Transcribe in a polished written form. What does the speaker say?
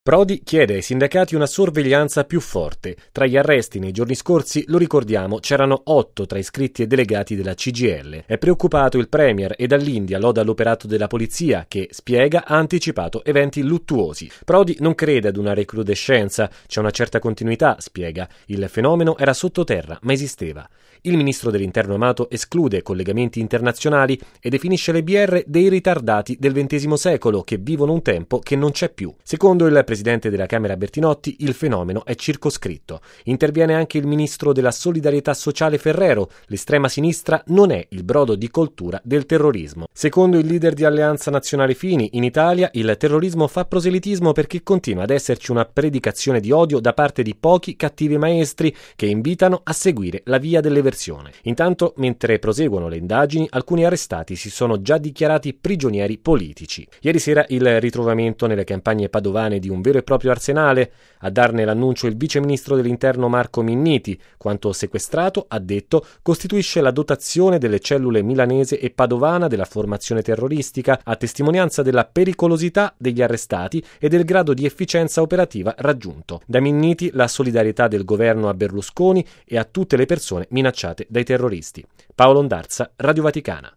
Prodi chiede ai sindacati una sorveglianza più forte. Tra gli arresti nei giorni scorsi, lo ricordiamo, c'erano 8 tra iscritti e delegati della CGIL. È preoccupato il Premier e dall'India loda l'operato della polizia che, spiega, ha anticipato eventi luttuosi. Prodi non crede ad una recrudescenza, c'è una certa continuità, spiega. Il fenomeno era sottoterra, ma esisteva. Il ministro dell'Interno Amato esclude collegamenti internazionali e definisce le BR dei ritardati del XX secolo che vivono un tempo che non c'è più. Secondo il presidente della Camera Bertinotti, il fenomeno è circoscritto. Interviene anche il ministro della Solidarietà Sociale Ferrero. L'estrema sinistra non è il brodo di coltura del terrorismo. Secondo il leader di Alleanza Nazionale Fini, in Italia il terrorismo fa proselitismo perché continua ad esserci una predicazione di odio da parte di pochi cattivi maestri che invitano a seguire la via dell'eversione. Intanto, mentre proseguono le indagini, alcuni arrestati si sono già dichiarati prigionieri politici. Ieri sera il ritrovamento nelle campagne padovane di un vero e proprio arsenale. A darne l'annuncio il viceministro dell'Interno Marco Minniti. Quanto sequestrato, ha detto, costituisce la dotazione delle cellule milanese e padovana della formazione terroristica, a testimonianza della pericolosità degli arrestati e del grado di efficienza operativa raggiunto. Da Minniti la solidarietà del governo a Berlusconi e a tutte le persone minacciate dai terroristi. Paolo Ondarza, Radio Vaticana.